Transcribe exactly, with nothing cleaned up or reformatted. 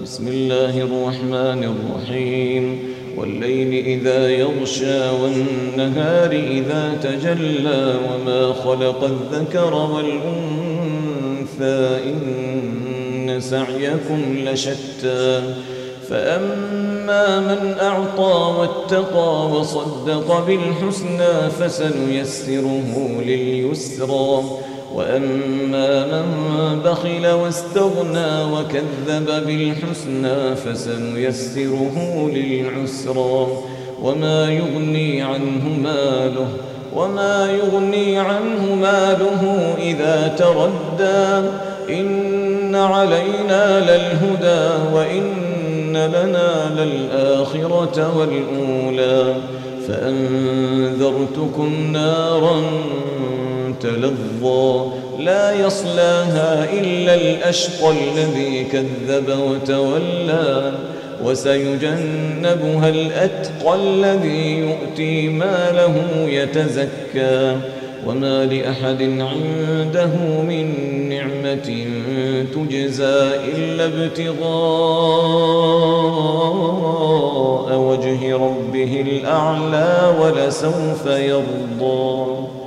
بسم الله الرحمن الرحيم والليل إذا يغشى والنهار إذا تجلى وما خلق الذكر والأنثى إن سعيكم لشتى فأما من أعطى واتقى وصدق بالحسنى فسنيسره لليسرى وأما من بخل واستغنى وكذب بالحسنى فسنيسره للعسرى وما يغني عنه ماله وما يغني عنه ماله إذا تردى إن علينا للهدى وإن لنا للآخرة والأولى فأنذرتكم نارا تلظى لا يصلاها إلا الأشقى الذي كذب وتولى وسيجنبها الأتقى الذي يؤتي ماله يتزكى وما لأحد عنده من نعمة تجزى إلا ابتغاء وجه ربه الأعلى ولسوف يرضى.